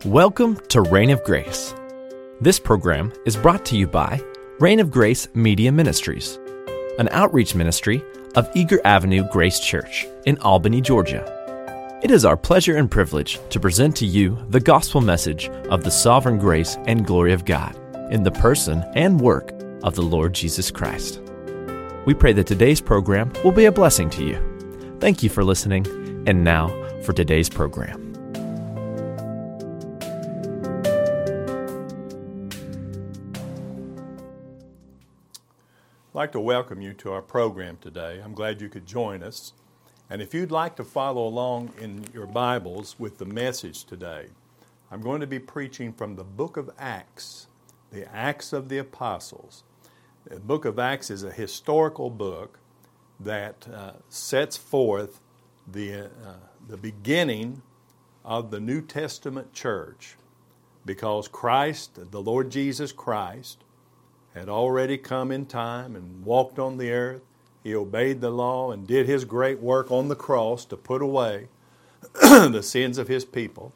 Welcome to Reign of Grace. This program is brought to you by Reign of Grace Media Ministries, an outreach ministry of Eager Avenue Grace Church in Albany, Georgia. It is our pleasure and privilege to present to you the gospel message of the sovereign grace and glory of God in the person and work of the Lord Jesus Christ. We pray that today's program will be a blessing to you. Thank you for listening, and now for today's program. I'd like to welcome you to our program today. I'm glad you could join us. And if you'd like to follow along in your Bibles with the message today, I'm going to be preaching from the book of Acts, the Acts of the Apostles. The book of Acts is a historical book that sets forth the beginning of the New Testament church, because Christ, the Lord Jesus Christ, had already come in time and walked on the earth. He obeyed the law and did His great work on the cross to put away the sins of His people.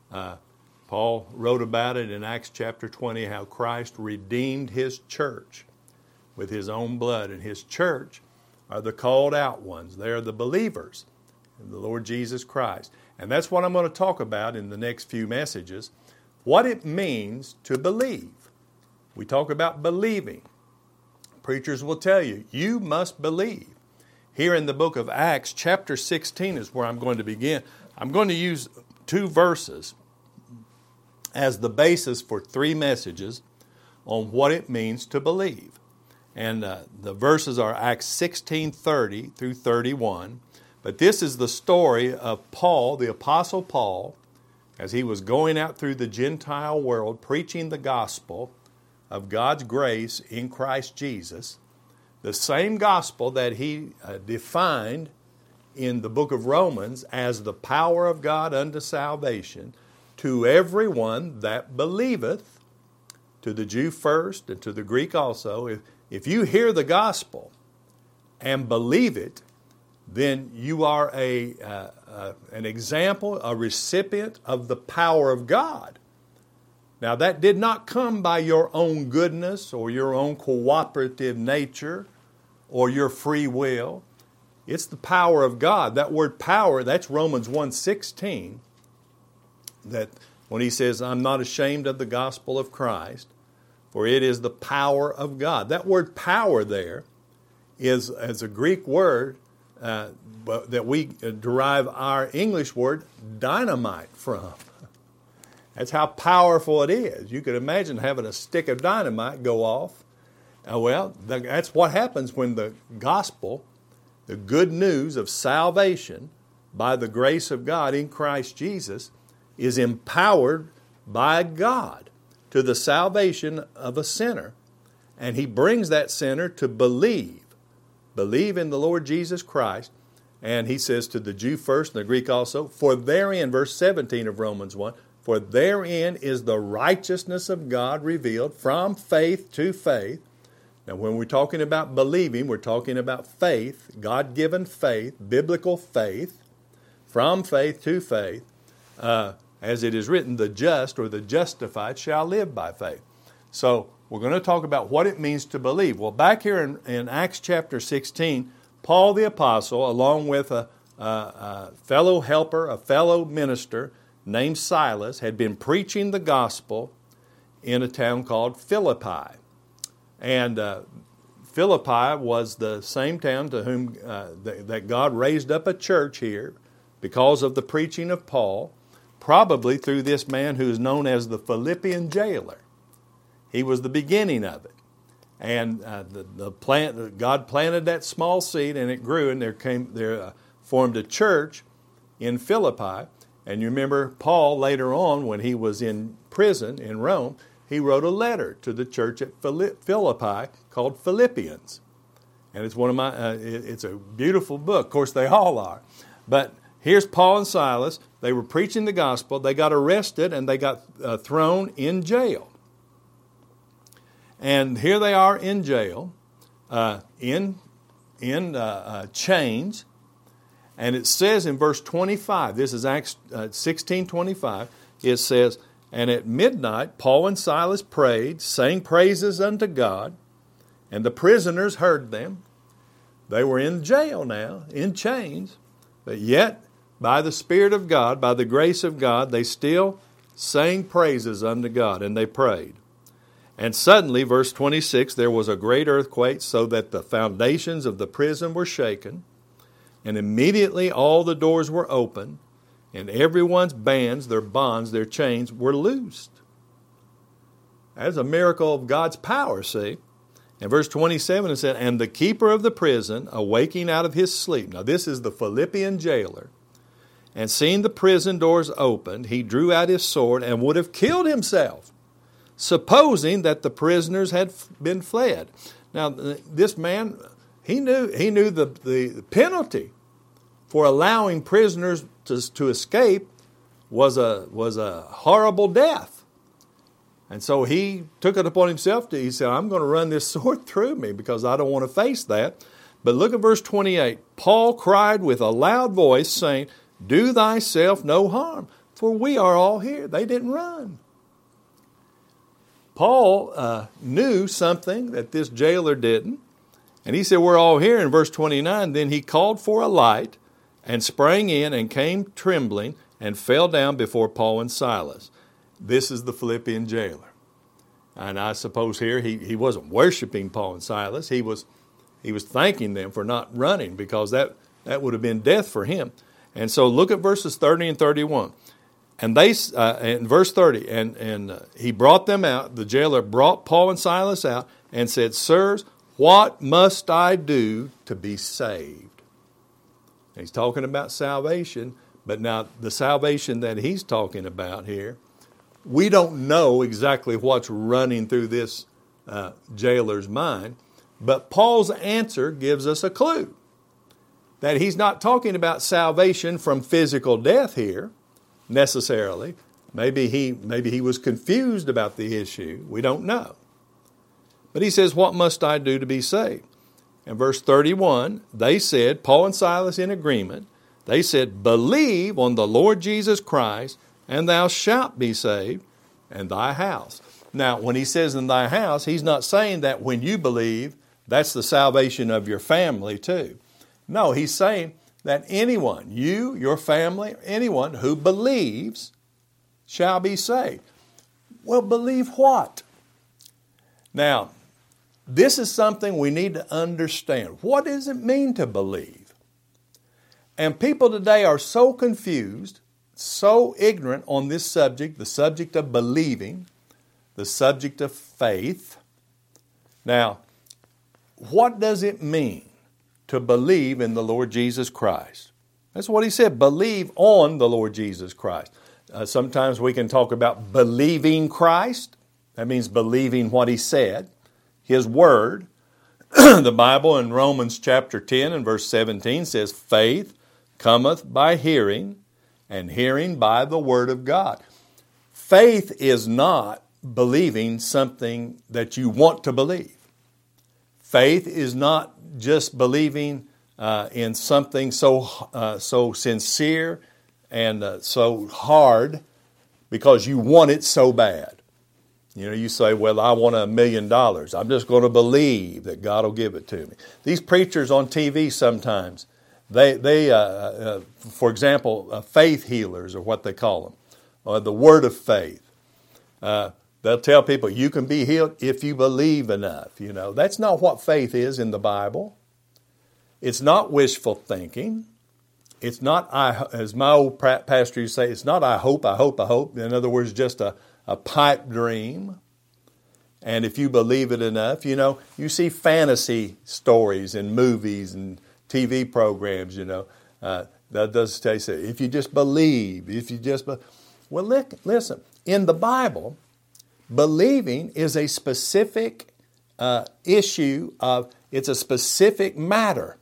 Paul wrote about it in Acts chapter 20, how Christ redeemed His church with His own blood. And His church are the called out ones. They are the believers in the Lord Jesus Christ. And that's what I'm going to talk about in the next few messages, what it means to believe. We talk about believing. Preachers will tell you, you must believe. Here in the book of Acts, chapter 16 is where I'm going to begin. I'm going to use two verses as the basis for three messages on what it means to believe. And the verses are Acts 16:30 through 31. But this is the story of Paul, the Apostle Paul, as he was going out through the Gentile world preaching the gospel of God's grace in Christ Jesus, the same gospel that he defined in the book of Romans as the power of God unto salvation to everyone that believeth, to the Jew first and to the Greek also. If you hear the gospel and believe it, then you are an example, a recipient of the power of God. Now, that did not come by your own goodness or your own cooperative nature or your free will. It's the power of God. That word power, that's Romans 1:16, that when he says, I'm not ashamed of the gospel of Christ, for it is the power of God. That word power there is a Greek word that we derive our English word dynamite from. That's how powerful it is. You could imagine having a stick of dynamite go off. That's what happens when the gospel, the good news of salvation by the grace of God in Christ Jesus, is empowered by God to the salvation of a sinner. And He brings that sinner to believe in the Lord Jesus Christ. And He says to the Jew first and the Greek also, for therein, verse 17 of Romans 1, for therein is the righteousness of God revealed from faith to faith. Now, when we're talking about believing, we're talking about faith, God-given faith, biblical faith, from faith to faith. As it is written, the just or the justified shall live by faith. So we're going to talk about what it means to believe. Well, back here in Acts chapter 16, Paul the Apostle, along with a fellow helper, a fellow minister, named Silas, had been preaching the gospel in a town called Philippi. And Philippi was the same town to whom that God raised up a church here because of the preaching of Paul, probably through this man who is known as the Philippian jailer. He was the beginning of it. And God planted that small seed, and it grew, and there formed a church in Philippi. And you remember Paul later on, when he was in prison in Rome, he wrote a letter to the church at Philippi called Philippians. And it's it's a beautiful book. Of course, they all are. But here's Paul and Silas. They were preaching the gospel. They got arrested and they got thrown in jail. And here they are in jail, in chains. And it says in verse 25, this is Acts 16:25, it says, And at midnight, Paul and Silas prayed, sang praises unto God, and the prisoners heard them. They were in jail now, in chains, but yet by the Spirit of God, by the grace of God, they still sang praises unto God, and they prayed. And suddenly, verse 26, there was a great earthquake, so that the foundations of the prison were shaken, and immediately all the doors were opened, and everyone's bands, their bonds, their chains were loosed. That's a miracle of God's power, see? In verse 27 it said, and the keeper of the prison, awaking out of his sleep. Now this is the Philippian jailer. And seeing the prison doors opened, he drew out his sword and would have killed himself, supposing that the prisoners had been fled. Now this man, he knew the penalty for allowing prisoners to escape was a horrible death. And so he took it upon himself he said, I'm going to run this sword through me because I don't want to face that. But look at verse 28. Paul cried with a loud voice, saying, do thyself no harm, for we are all here. They didn't run. Paul knew something that this jailer didn't. And he said, we're all here. In verse 29, then he called for a light and sprang in and came trembling and fell down before Paul and Silas. This is the Philippian jailer. And I suppose here he wasn't worshiping Paul and Silas. He was thanking them for not running, because that would have been death for him. And so look at verses 30 and 31. And they, in verse 30, and he brought them out, the jailer brought Paul and Silas out and said, sirs, what must I do to be saved? And he's talking about salvation, but now the salvation that he's talking about here, we don't know exactly what's running through this jailer's mind, but Paul's answer gives us a clue that he's not talking about salvation from physical death here necessarily. Maybe he was confused about the issue. We don't know. But he says, what must I do to be saved? In verse 31, they said, Paul and Silas in agreement, they said, believe on the Lord Jesus Christ, and thou shalt be saved, and thy house. Now, when he says in thy house, he's not saying that when you believe, that's the salvation of your family too. No, he's saying that anyone, you, your family, anyone who believes shall be saved. Well, believe what? Now, this is something we need to understand. What does it mean to believe? And people today are so confused, so ignorant on this subject, the subject of believing, the subject of faith. Now, what does it mean to believe in the Lord Jesus Christ? That's what he said, believe on the Lord Jesus Christ. Sometimes we can talk about believing Christ. That means believing what he said, his word. The Bible in Romans chapter 10 and verse 17 says, faith cometh by hearing, and hearing by the word of God. Faith is not believing something that you want to believe. Faith is not just believing in something so sincere and so hard because you want it so bad. You know, you say, well, I want $1 million. I'm just going to believe that God will give it to me. These preachers on TV sometimes, they for example, faith healers are what they call them, or the word of faith. They'll tell people you can be healed if you believe enough. You know, that's not what faith is in the Bible. It's not wishful thinking. It's not, as my old pastor used to say, it's not I hope. In other words, just a pipe dream. And if you believe it enough, you know, you see fantasy stories in movies and TV programs, you know, that does say, if you just believe, well, listen, in the Bible, believing is a specific issue it's a specific matter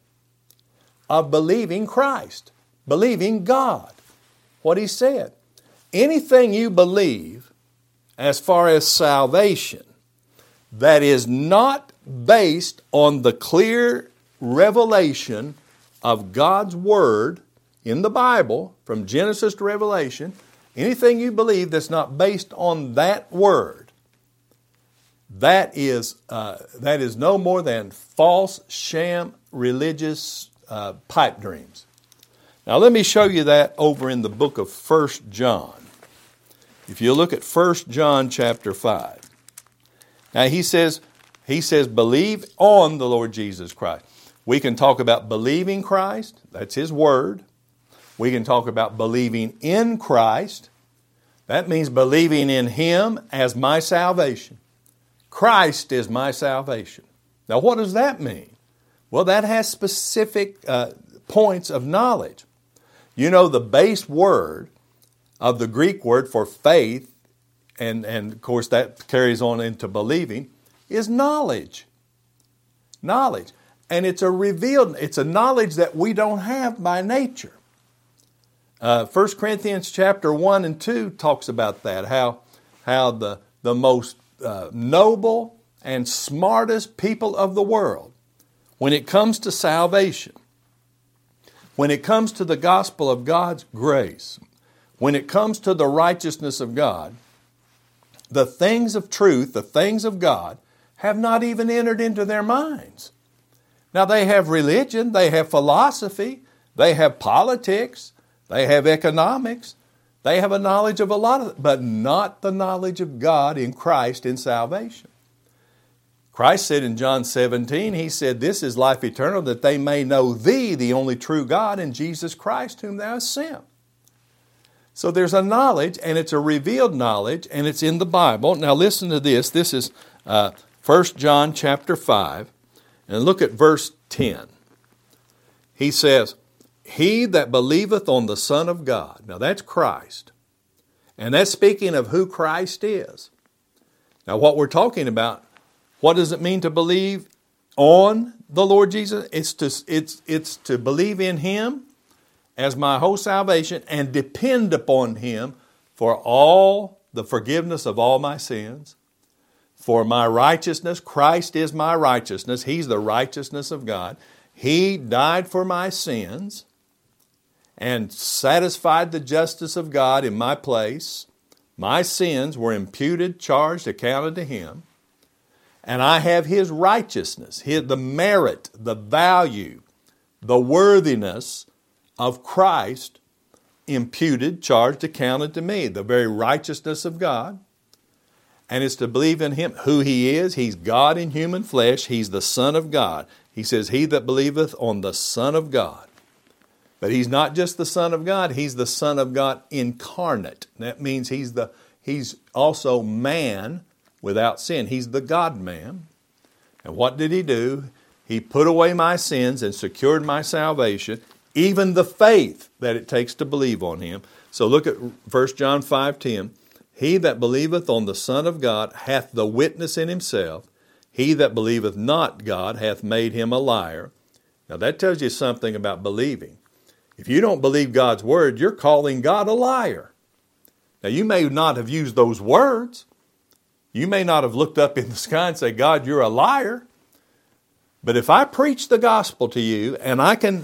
of believing Christ, believing God, what he said. Anything you believe as far as salvation that is not based on the clear revelation of God's Word in the Bible, from Genesis to Revelation, anything you believe that's not based on that word, that is no more than false, sham, religious pipe dreams. Now let me show you that over in the book of 1 John. If you look at 1 John chapter 5. Now he says, believe on the Lord Jesus Christ. We can talk about believing Christ. That's His word. We can talk about believing in Christ. That means believing in Him as my salvation. Christ is my salvation. Now what does that mean? Well, that has specific points of knowledge. You know, the base word of the Greek word for faith, and of course that carries on into believing, is knowledge. Knowledge. And it's a knowledge that we don't have by nature. 1 Corinthians chapter 1 and 2 talks about that, how the most noble and smartest people of the world, when it comes to salvation, when it comes to the gospel of God's grace, when it comes to the righteousness of God, the things of truth, the things of God, have not even entered into their minds. Now they have religion, they have philosophy, they have politics, they have economics, they have a knowledge of a lot of it, but not the knowledge of God in Christ in salvation. Christ said in John 17, He said, this is life eternal, that they may know Thee, the only true God, and Jesus Christ, whom Thou hast sent. So there's a knowledge, and it's a revealed knowledge, and it's in the Bible. Now listen to this. This is 1 John chapter 5, and look at verse 10. He says, He that believeth on the Son of God. Now that's Christ. And that's speaking of who Christ is. Now what we're talking about, what does it mean to believe on the Lord Jesus? It's to believe in Him as my whole salvation and depend upon Him for all the forgiveness of all my sins, for my righteousness. Christ is my righteousness. He's the righteousness of God. He died for my sins and satisfied the justice of God in my place. My sins were imputed, charged, accounted to Him. And I have His righteousness, the merit, the value, the worthiness of Christ imputed, charged, accounted to me. The very righteousness of God. And it's to believe in Him, who He is. He's God in human flesh. He's the Son of God. He says, He that believeth on the Son of God. But He's not just the Son of God. He's the Son of God incarnate. That means He's also man without sin. He's the God-man. And what did He do? He put away my sins and secured my salvation, even the faith that it takes to believe on Him. So look at 1 John 5:10. He that believeth on the Son of God hath the witness in himself. He that believeth not God hath made him a liar. Now that tells you something about believing. If you don't believe God's word, you're calling God a liar. Now you may not have used those words. You may not have looked up in the sky and say, God, you're a liar. But if I preach the gospel to you and I can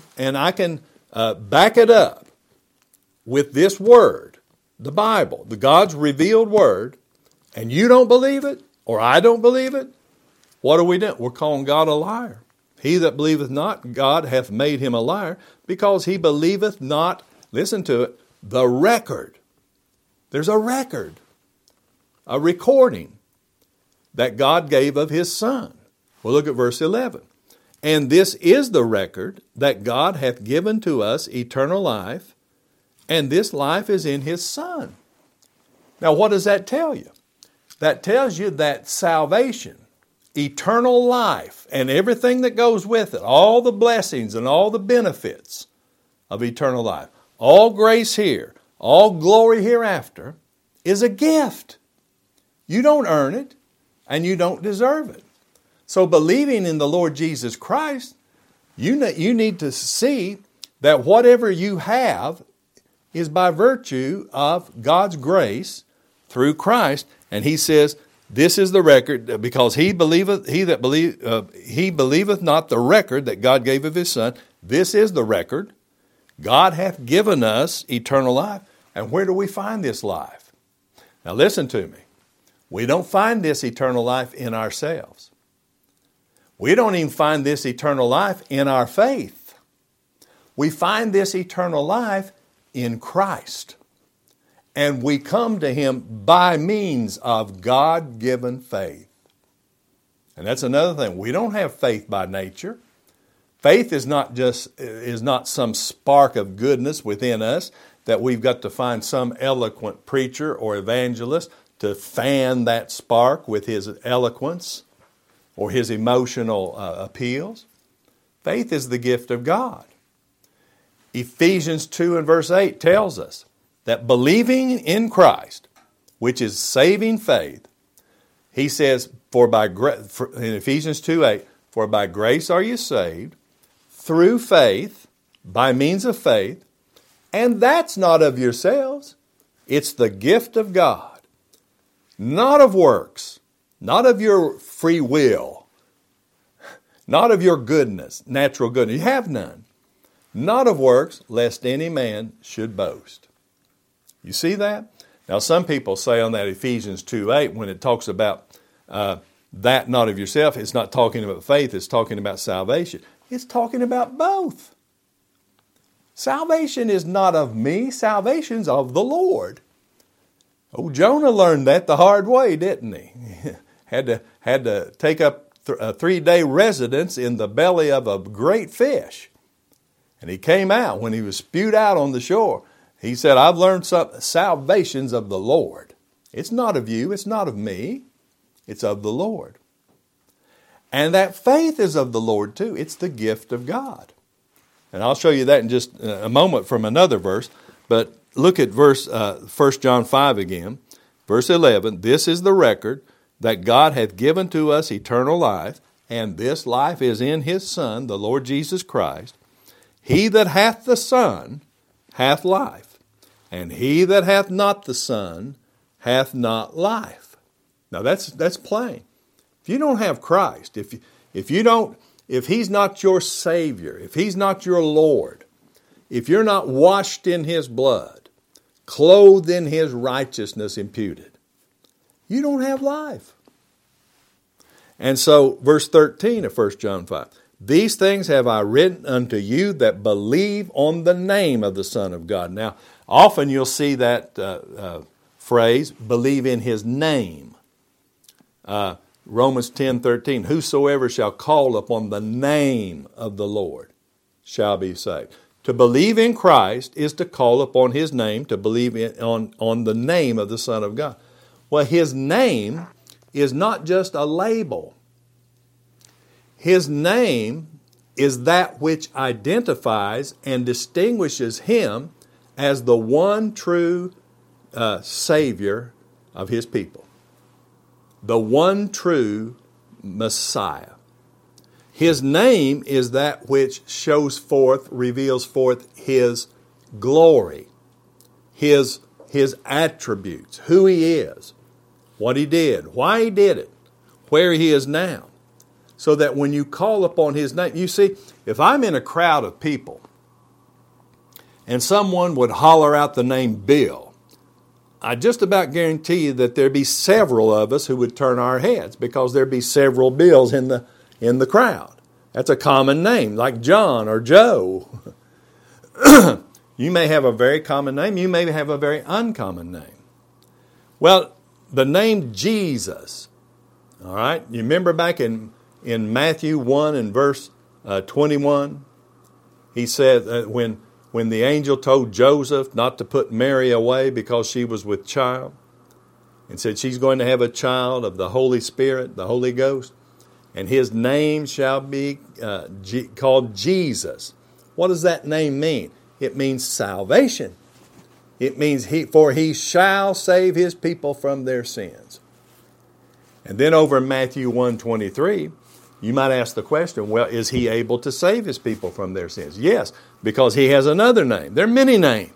back it up with this word, the Bible, the God's revealed word, and you don't believe it, or I don't believe it, what are we doing? We're calling God a liar. He that believeth not God hath made him a liar, because he believeth not, listen to it, the record. There's a record, a recording that God gave of His Son. Well, look at verse 11. And this is the record, that God hath given to us eternal life, and this life is in His Son. Now, what does that tell you? That tells you that salvation, eternal life, and everything that goes with it, all the blessings and all the benefits of eternal life, all grace here, all glory hereafter, is a gift. You don't earn it, and you don't deserve it. So believing in the Lord Jesus Christ, you need to see that whatever you have is by virtue of God's grace through Christ. And He says, this is the record, because he believeth not the record that God gave of His Son. This is the record. God hath given us eternal life, And where do we find this life? Now listen to me. We don't find this eternal life in ourselves. We don't even find this eternal life in our faith. We find this eternal life in Christ. And we come to Him by means of God-given faith. And that's another thing. We don't have faith by nature. Faith is not some spark of goodness within us that we've got to find some eloquent preacher or evangelist to fan that spark with his eloquence or his emotional appeals. Faith is the gift of God. Ephesians 2 and verse 8 tells us that believing in Christ, which is saving faith, he says, in Ephesians 2:8, for by grace are you saved, through faith, by means of faith, and that's not of yourselves. It's the gift of God, not of works, not of your free will, not of your goodness, natural goodness. You have none. Not of works, lest any man should boast. You see that? Now some people say on that Ephesians 2:8, when it talks about that not of yourself, it's not talking about faith, it's talking about salvation. It's talking about both. Salvation is not of me, salvation's of the Lord. Oh, Jonah learned that the hard way, didn't he? had to take up a 3-day residence in the belly of a great fish. And he came out, when he was spewed out on the shore, he said, I've learned salvation's of the Lord. It's not of you, it's not of me, it's of the Lord. And that faith is of the Lord too. It's the gift of God. And I'll show you that in just a moment from another verse. But look at 1 John 5 again. Verse 11, this is the record that God hath given to us eternal life, and this life is in His Son, the Lord Jesus Christ. He that hath the Son hath life, and he that hath not the Son hath not life. Now that's plain. If you don't have Christ, if He's not your Savior, if He's not your Lord, if you're not washed in His blood, clothed in His righteousness imputed, you don't have life. And so, verse 13 of 1 John 5, these things have I written unto you that believe on the name of the Son of God. Now, often you'll see that phrase, believe in His name. Romans 10:13, whosoever shall call upon the name of the Lord shall be saved. To believe in Christ is to call upon His name, to believe on the name of the Son of God. Well, His name is not just a label. His name is that which identifies and distinguishes Him as the one true Savior of His people. The one true Messiah. His name is that which reveals forth His glory, His attributes, who He is, what He did, why He did it, where He is now. So that when you call upon His name, you see, if I'm in a crowd of people and someone would holler out the name Bill, I just about guarantee you that there'd be several of us who would turn our heads because there'd be several Bills in the crowd. That's a common name, like John or Joe. You may have a very common name. You may have a very uncommon name. Well, the name Jesus, all right, you remember back in Matthew 1 and verse 21, he said when the angel told Joseph not to put Mary away because she was with child, and said she's going to have a child of the Holy Spirit, the Holy Ghost, and his name shall be called Jesus. What does that name mean? It means salvation. It means for he shall save his people from their sins. And then over in Matthew 1:23, you might ask the question, well, is he able to save his people from their sins? Yes, because he has another name. There are many names.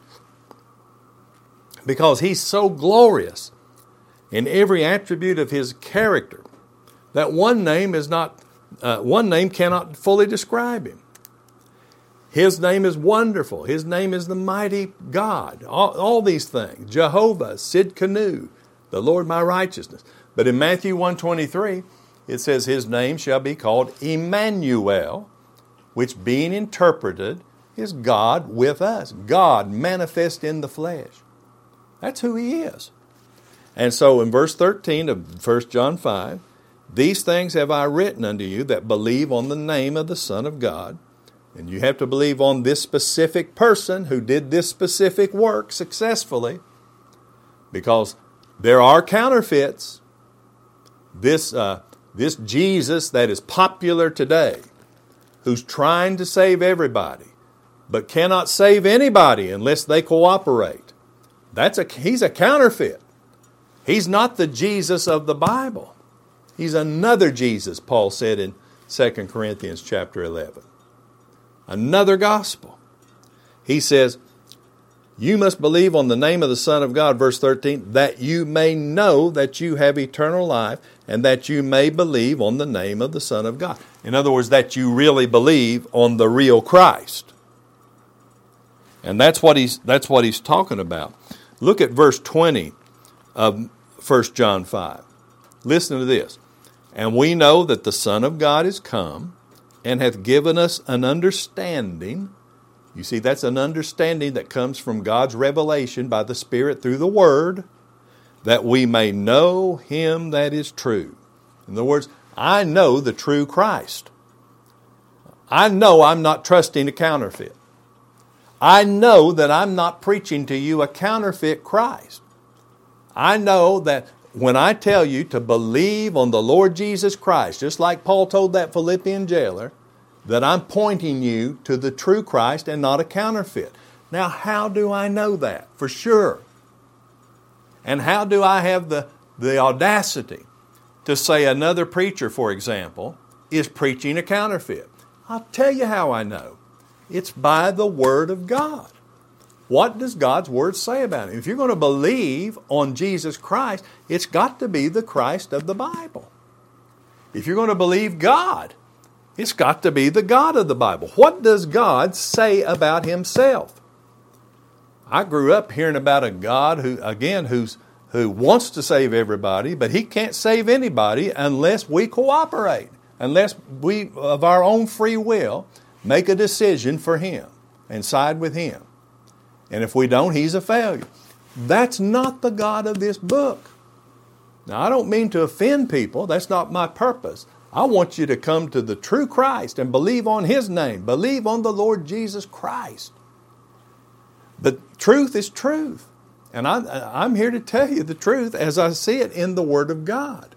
Because he's so glorious in every attribute of his character that one name cannot fully describe him. His name is wonderful. His name is the mighty God. All these things. Jehovah, Sidkenu, the Lord my righteousness. But in Matthew 1:23, it says His name shall be called Emmanuel, which being interpreted is God with us. God manifest in the flesh. That's who He is. And so in verse 13 of 1 John 5, these things have I written unto you that believe on the name of the Son of God. And you have to believe on this specific person who did this specific work successfully, because there are counterfeits. This Jesus that is popular today, who's trying to save everybody, but cannot save anybody unless they cooperate. He's a counterfeit. He's not the Jesus of the Bible. He's another Jesus, Paul said in 2 Corinthians chapter 11. Another gospel. He says, you must believe on the name of the Son of God, verse 13, that you may know that you have eternal life, and that you may believe on the name of the Son of God. In other words, that you really believe on the real Christ. And that's what he's talking about. Look at verse 20 of 1 John 5. Listen to this. And we know that the Son of God is come, and hath given us an understanding. You see, that's an understanding that comes from God's revelation by the Spirit through the Word, that we may know Him that is true. In other words, I know the true Christ. I know I'm not trusting a counterfeit. I know that I'm not preaching to you a counterfeit Christ. I know that when I tell you to believe on the Lord Jesus Christ, just like Paul told that Philippian jailer, that I'm pointing you to the true Christ and not a counterfeit. Now, how do I know that for sure? And how do I have the audacity to say another preacher, for example, is preaching a counterfeit? I'll tell you how I know. It's by the Word of God. What does God's Word say about Him? If you're going to believe on Jesus Christ, it's got to be the Christ of the Bible. If you're going to believe God, it's got to be the God of the Bible. What does God say about Himself? I grew up hearing about a God who wants to save everybody, but He can't save anybody unless we cooperate, unless we, of our own free will, make a decision for Him and side with Him. And if we don't, He's a failure. That's not the God of this book. Now, I don't mean to offend people. That's not my purpose. I want you to come to the true Christ and believe on His name. Believe on the Lord Jesus Christ. But truth is truth. And I'm here to tell you the truth as I see it in the Word of God.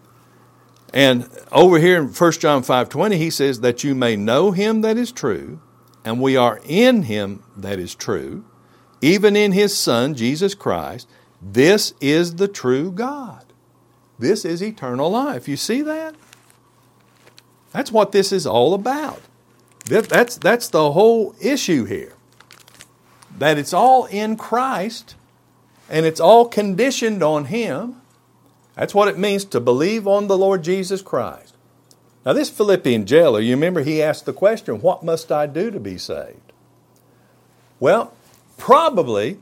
And over here in 1 John 5:20, he says that you may know Him that is true, and we are in Him that is true, even in His Son, Jesus Christ. This is the true God. This is eternal life. You see that? That's what this is all about. That's the whole issue here. That it's all in Christ, and it's all conditioned on Him. That's what it means to believe on the Lord Jesus Christ. Now this Philippian jailer, you remember he asked the question, what must I do to be saved? Well, probably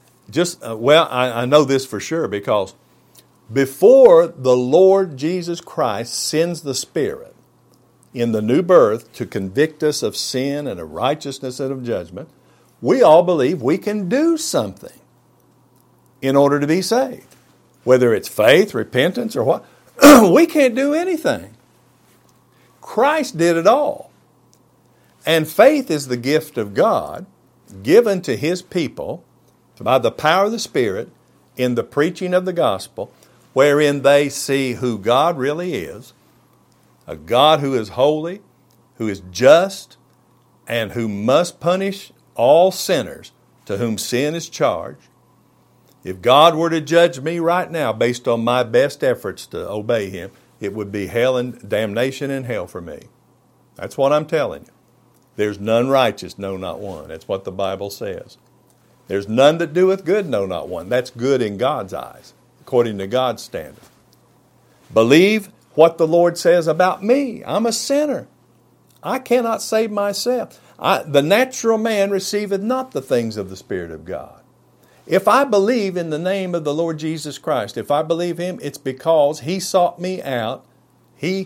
I know this for sure, because before the Lord Jesus Christ sends the Spirit in the new birth to convict us of sin and of righteousness and of judgment, we all believe we can do something in order to be saved. Whether it's faith, repentance, or what, we can't do anything. Christ did it all. And faith is the gift of God given to His people by the power of the Spirit in the preaching of the gospel, wherein they see who God really is, a God who is holy, who is just, and who must punish all sinners to whom sin is charged. If God were to judge me right now based on my best efforts to obey Him, it would be hell and damnation and hell for me. That's what I'm telling you. There's none righteous, no, not one. That's what the Bible says. There's none that doeth good, no, not one. That's good in God's eyes, according to God's standard. Believe what the Lord says about me. I'm a sinner. I cannot save myself. The natural man receiveth not the things of the Spirit of God. If I believe in the name of the Lord Jesus Christ, if I believe Him, it's because He sought me out. He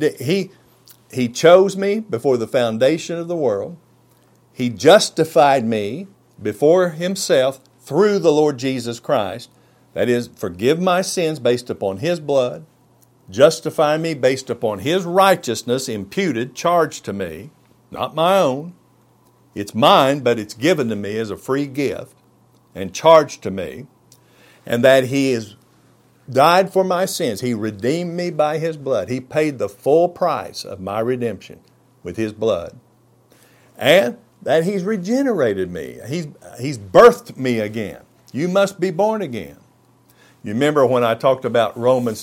chose me before the foundation of the world. He justified me before Himself through the Lord Jesus Christ. That is, forgive my sins based upon His blood, justify me based upon His righteousness imputed, charged to me, not my own. It's mine, but it's given to me as a free gift and charged to me. And that He has died for my sins. He redeemed me by His blood. He paid the full price of my redemption with His blood. And that He's regenerated me. He's birthed me again. You must be born again. You remember when I talked about Romans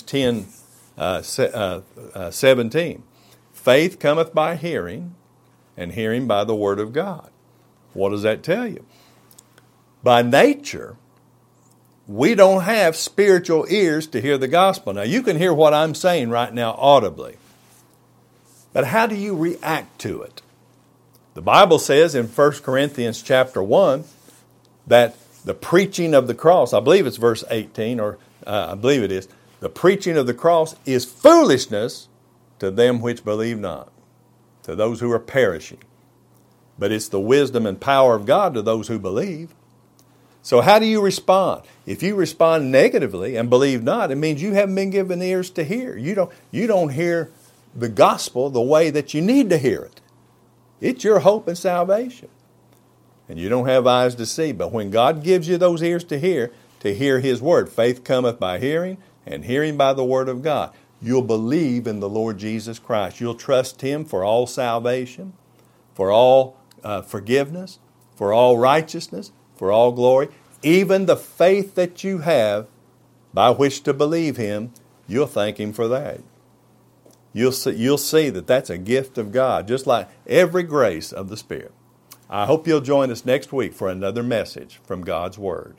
10:17. Faith cometh by hearing, and hearing by the Word of God. What does that tell you? By nature, we don't have spiritual ears to hear the gospel. Now, you can hear what I'm saying right now audibly. But how do you react to it? The Bible says in 1 Corinthians chapter 1 that the preaching of the cross, I believe it's verse 18, or I believe it is, the preaching of the cross is foolishness to them which believe not, to those who are perishing. But it's the wisdom and power of God to those who believe. So how do you respond? If you respond negatively and believe not, it means you haven't been given ears to hear. You don't hear the gospel the way that you need to hear it. It's your hope and salvation. And you don't have eyes to see. But when God gives you those ears to hear His word, faith cometh by hearing, and hearing by the word of God. You'll believe in the Lord Jesus Christ. You'll trust Him for all salvation, for all forgiveness, for all righteousness, for all glory. Even the faith that you have by which to believe Him, you'll thank Him for that. You'll see that that's a gift of God, just like every grace of the Spirit. I hope you'll join us next week for another message from God's Word.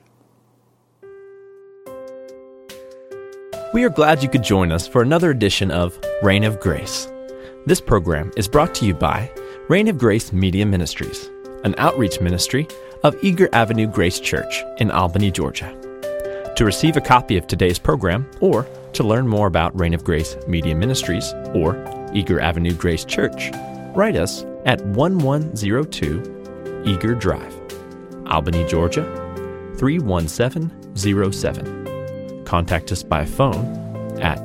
We are glad you could join us for another edition of Reign of Grace. This program is brought to you by Reign of Grace Media Ministries, an outreach ministry of Eager Avenue Grace Church in Albany, Georgia. To receive a copy of today's program, or to learn more about Reign of Grace Media Ministries or Eager Avenue Grace Church, write us at 1102 Eager Drive, Albany, Georgia 31707. Contact us by phone at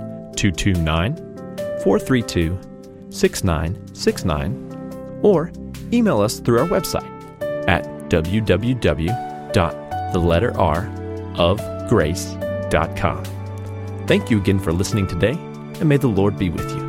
229-432-6969 or email us through our website at www.theletterrofgrace.com. Thank you again for listening today, and may the Lord be with you.